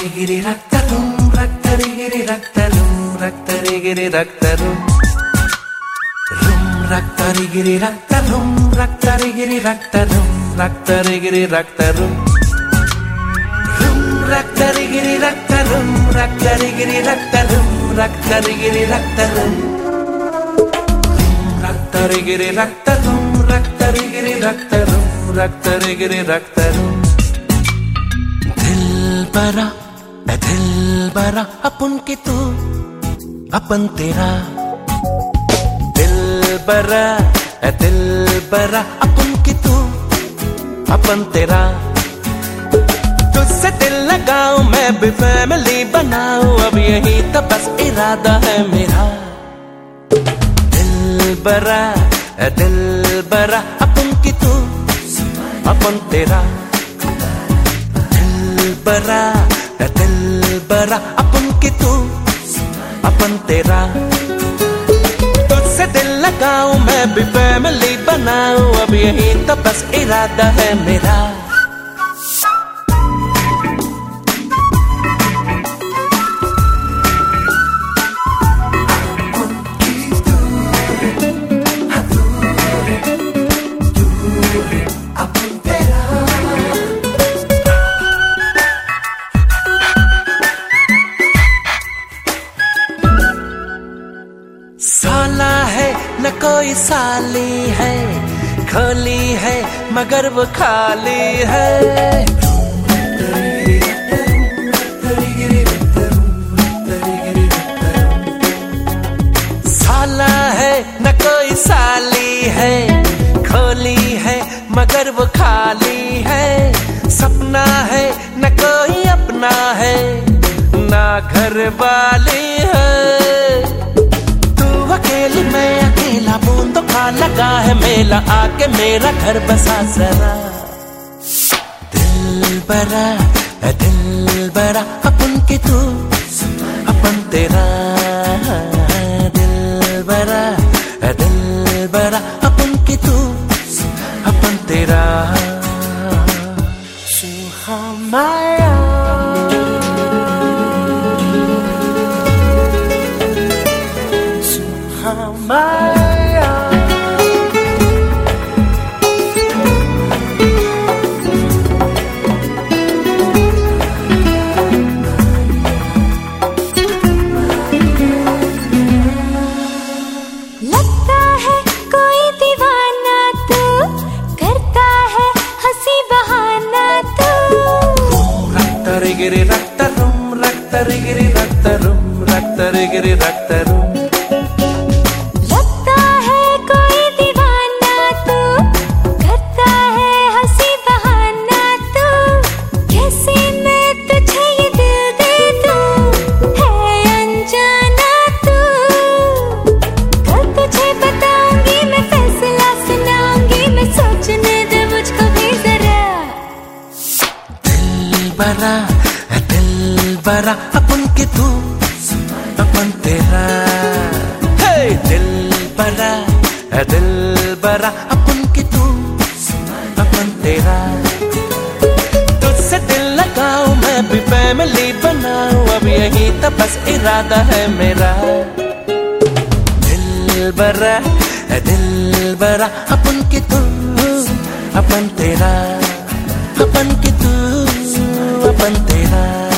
रक्तरिगिरि रक्तरुं रक्तरिगिरि रक्तरुं रक्तरिगिरि रक्तरुं रुं रक्तरिगिरि रक्तरुं रक्तरिगिरि रक्तरुं रक्तरिगिरि रक्तरुं रुं रक्तरिगिरि रक्तरुं रक्तरिगिरि रक्तरुं रक्तरिगिरि रक्तरुं रक्तरिगिरि रक्तरुं रक्तरिगिरि रक्तरुं रक्तरिगिरि रक्तरुं दिलबरा अपन के तू अपन तेरा दिलबरा अपन के तू अपन तेरा तुझसे दिल लगाऊं मैं भी फैमिली बनाऊं अब यही तो बस इरादा है मेरा दिलबरा अपन की तू अपन तेरा दिलबरा अपन की तू अपन तेरा तुझसे दिल लगाऊं मैं भी फैमिली बनाऊं अब यही तो बस इरादा है मेरा साला है न कोई साली है खोली है मगर वो खाली है साला है न कोई साली है खोली है मगर वो खाली है सपना है न कोई अपना है ना घर वाली है अकेली मैं अकेला बूंदों का लगा है मेला आके मेरा घर बसा जरा दिलबरा अपन के तू अपन तेरा दिलबरा अपन के तू अपन तेरा सुहामाया Maya. लगता है कोई दीवाना तू करता है हंसी बहाना तू रक्तरिगिरि रक्तरुं रक्तरिगिरि रक्तरुं रक्तरिगिरि रक्तरुं दिलबरा अपन के तू अपन तेरा दिलबरा अपन के तू अपन तेरा तुझसे दिल लगाऊं मैं भी फैमिली बनाऊं अब यही तो बस इरादा है मेरा दिलबरा अपन के तू अपन तेरा अपन के तू अपन तेरा